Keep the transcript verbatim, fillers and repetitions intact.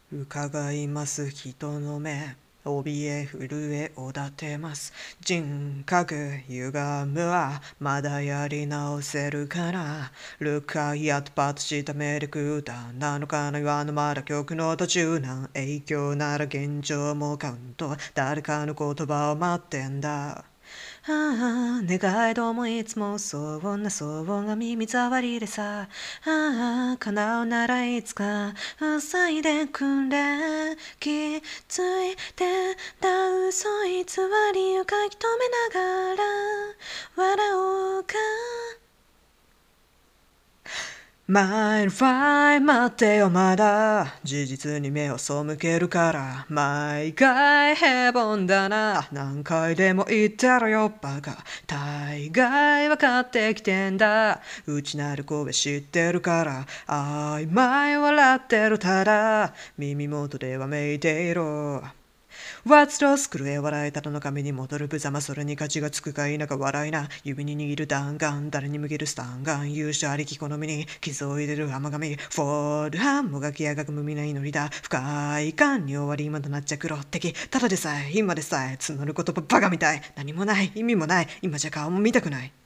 伺います人の目、怯え震えを立てます。人格歪むはまだやり直せるから。ルカイアットパッとしたメリクダなのかな、言わぬまだ曲の途中なん。影響なら現状もカウント、誰かの言葉を待ってんだ。ああ、願いどもいつも騒音な騒音が耳障りでさ。ああ、叶うならいつか塞いでくれ。気づいてた嘘偽りを書き留めながら笑おうか。マイルファイ待ってよまだ事実に目を背けるから毎回平凡だな何回でも言ってろよバカ大概分かってきてんだ内なる声知ってるから曖昧笑ってるただ耳元でわめいていろWhat's lost 狂え笑えただの髪に戻る無様それに価値がつくか否か笑いな指に握る弾丸誰に向けるスタンガン勇者ありき好みに傷を入れる甘髪フォールハンもがきやがく無味な祈りだ深い感に終わり今となっちゃ黒敵ただでさえ今でさえ募る言葉バカみたい何もない意味もない今じゃ顔も見たくない